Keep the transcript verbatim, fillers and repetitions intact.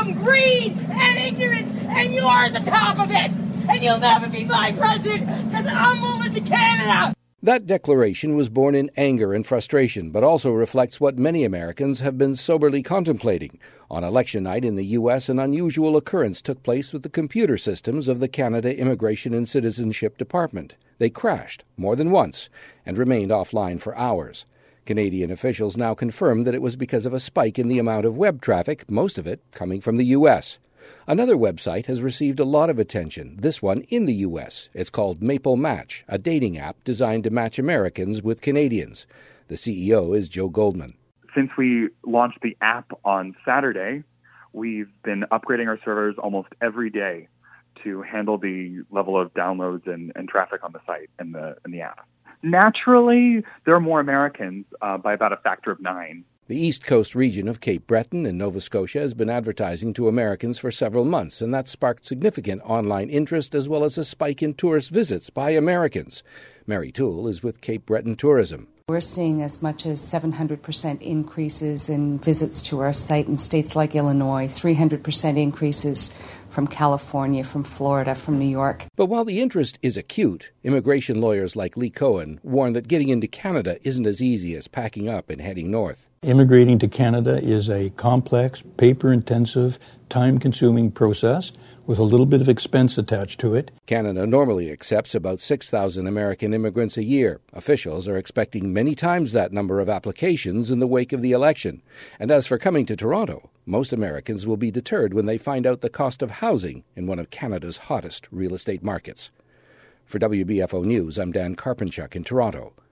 from greed and ignorance, and you're at the top of it. And you'll never be my president because I'm moving to Canada. That declaration was born in anger and frustration, but also reflects what many Americans have been soberly contemplating. On election night in the U S, an unusual occurrence took place with the computer systems of the Canada Immigration and Citizenship Department. They crashed more than once and remained offline for hours. Canadian officials now confirm that it was because of a spike in the amount of web traffic, most of it coming from the U S. Another website has received a lot of attention, this one in the U S. It's called Maple Match, a dating app designed to match Americans with Canadians. The C E O is Joe Goldman. Since we launched the app on Saturday, we've been upgrading our servers almost every day to handle the level of downloads and, and traffic on the site and the, and the app. Naturally, there are more Americans uh, by about a factor of nine. The East Coast region of Cape Breton in Nova Scotia has been advertising to Americans for several months, and that sparked significant online interest as well as a spike in tourist visits by Americans. Mary Toole is with Cape Breton Tourism. We're seeing as much as seven hundred percent increases in visits to our site in states like Illinois, three hundred percent increases from California, from Florida, from New York. But while the interest is acute, immigration lawyers like Lee Cohen warn that getting into Canada isn't as easy as packing up and heading north. Immigrating to Canada is a complex, paper-intensive, time-consuming process with a little bit of expense attached to it. Canada normally accepts about six thousand American immigrants a year. Officials are expecting many times that number of applications in the wake of the election. And as for coming to Toronto, most Americans will be deterred when they find out the cost of housing in one of Canada's hottest real estate markets. For W B F O News, I'm Dan Karpenchuk in Toronto.